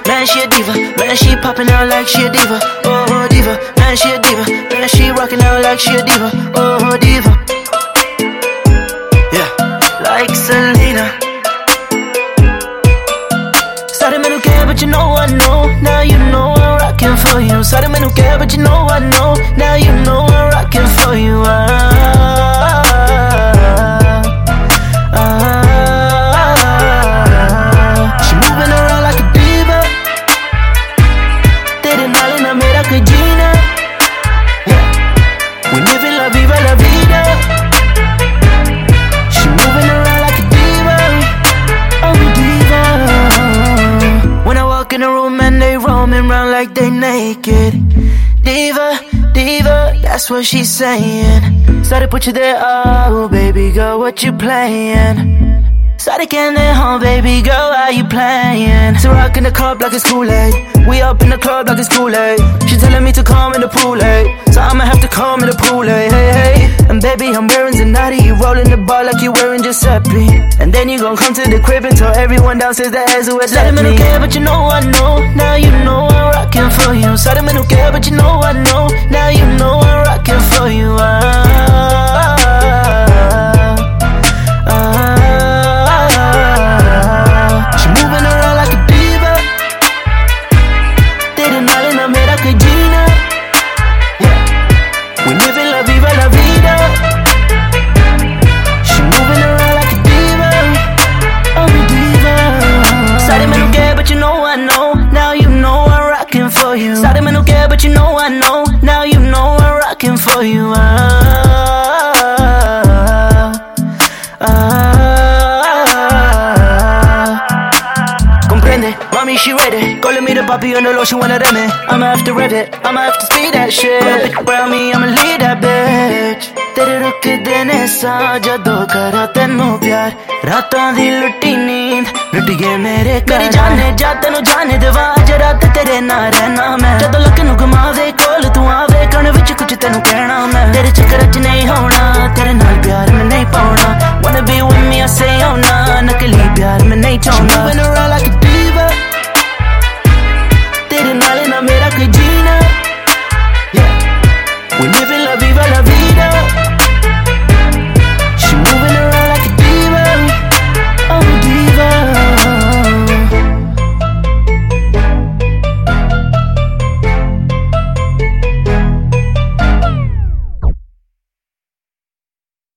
Man, she a diva. Man, she popping out like she a diva. Oh, diva. Man, she a diva. Man, she rocking out like she a diva. Oh, diva. Yeah, like Selena. Sorry, me no care, but you know I know. Now you know I'm rocking for you. Sorry, me no care, but you know I know. Now you know I'm rocking for you. She moving around like a diva. Tere naal na mera koi jeena. Yeah, we living la viva la vida. She moving around like a diva. Oh, diva. When I walk in the room and they roaming around like they naked. Diva, diva, that's what she's saying. Sorry, put you there, oh baby girl, what you playing? Sorry, can't let home, baby girl, how you playing? So rock in the club like it's Kool-Aid. We up in the club like it's Kool-Aid. She telling me to come in the pool, hey. So I'ma have to come in the pool, hey, hey, hey. And baby, I'm wearing Zanati. You rolling the bar like you wearing Giuseppe. And then you gon' come to the crib and tell everyone downstairs that has who had left me. Sorry, me no care, but you know I know. Now you know I'm rocking for you. Sorry, me no care, but you know I know. Now you know I'm rocking for you. She moving around like a diva. Tere naal na mera koi jeena. Yeah, we living la viva la vida. She moving around like a diva. Oh, diva. Sorry, me no care, but you know I know. Now you know I'm rocking for you. Sorry, me no care, but you know I know. Now you know I'm rocking for you. Mommy, she ready. Calling me the papi on the low, she wanna run it. I'ma have to rev it, I'ma have to speed that shit. Got a bitch around me, I'ma lead that bitch. तेरे रुक देने सा जदों करा तेनू प्यार रातां दी लुटी नींद लुट गए मेरे मेरी जाने जा तेनू जाने देवा अज रात तेरे नाल रहना मैं जदों लक नू घुमावे कोल तू आवे कण विच कुछ तेनू कहना मैं तेरे चक्कर च नहीं होना तेरे नाल प्यार में नहीं पाउना wanna be with me I say oh nah नकली प्यार में नहीं चाहना